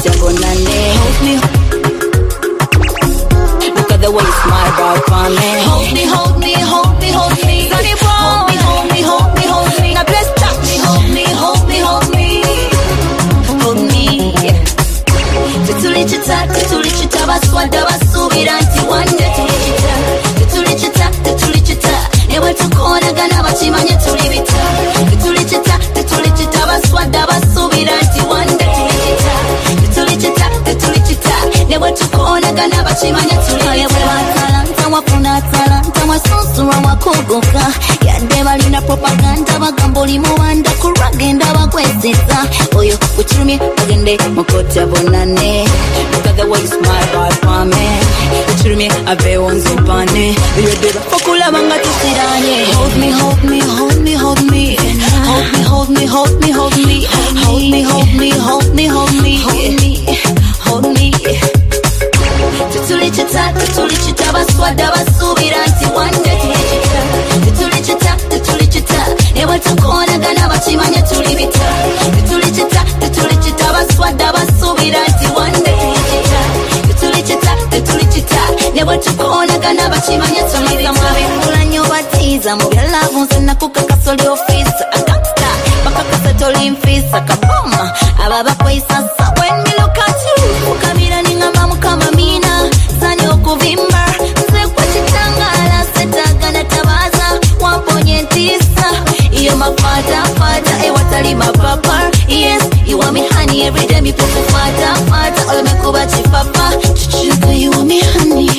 bonane. Hold me. Look at the way you smile about for me. Hold me, hold me, hold me, hold me. Sunny boy. Hold me, hold me, hold me, hold me. Now bless touch me, hold me, hold me, hold me. Hold me. Tutulichita baswada basubira nti one day tutulichita newe tukonagana bakimanye tulibita tutulichita baswada basubira nti one day tutulichita newe tukonagana bakimanye tulibita wafuna talanta wasusura wakuguka yadde balina propaganda bagamba oli muwanda kuragenda bakwezeza oyo uchirumye bagende mukota bonane. Look at the way you smile about for me. Uchirumye avewo nzipane yodeba okulaba nga tusiranye. Hold me, hold me, hold me, hold me. Hold me, hold me, hold me, hold me. Hold me, hold me, hold me, hold me. Hold me. Tutulichita baswada basubira nti one day tutulichita newe tukonagana bakimanye tulibita tutulichita baswada basubira nti one day tutulichita newe tukonagana bakimanye tulibita mabikula nyo batiza mu byalavu nzina kukakasoli office akakta bakakasa toli mfisa kaboma ababa kwaisa when me look at you ukamira ningamba mukama mina sanyo kuvimba nze kwa chitangala setagana tabaza wamponye ntisa iyo mafata ewatali mapapa. Yes, you want me honey every day me pufu fata ole mekuba chipapa chuchuka you want me honey.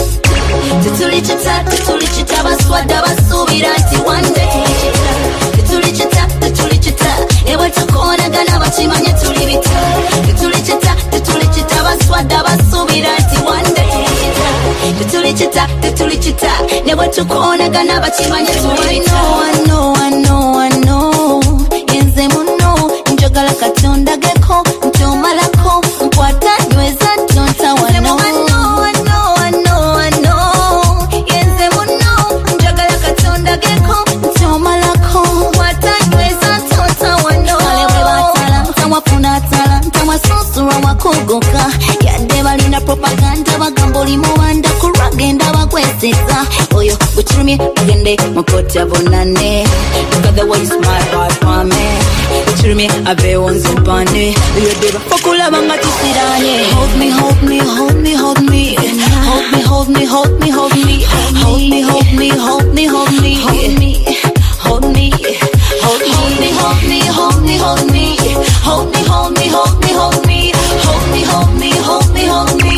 Tutulichita baswada basubira nti one day tutulichita ewe tukonagana bakimanye tulibita tutulichita baswada basubira nti one day tutulichita newe tukonagana bakimanye tulibita. I know yenze muno njagala katonda geko ntomalako nkwata nyweza tonta wano. I know yenze muno njagala katonda geko ntomalako nkwata nyweza tonta wano. Alewe batalanta wafuna talanta wasusura wakuguka yadde balina propaganda bagamba oli muwanda kuragenda bakwezeza oyo uchirumye bagende mukota bonane. Look at the way you smile about for me. Uchirumye avewo nzipane yodeba okulaba nga tusiranye. Hold me, hold me, hold me, hold me. Hold me, hold me, hold me, hold me. Hold me, hold me, hold me, hold me. Hold me, hold me, hold me, hold me, hold me, hold me. Hold me, hold me, hold me, hold me. Hold me, hold me, hold me, hold me.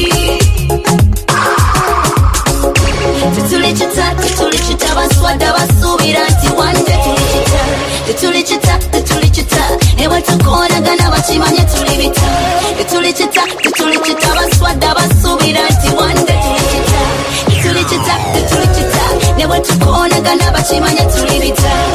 Tutulichita baswada basubira nti one day tutulichita newe tukonagana bakimanye tulibita tutulichita baswada basubira nti one day tutulichita newe tukonagana bakimanye tulibita.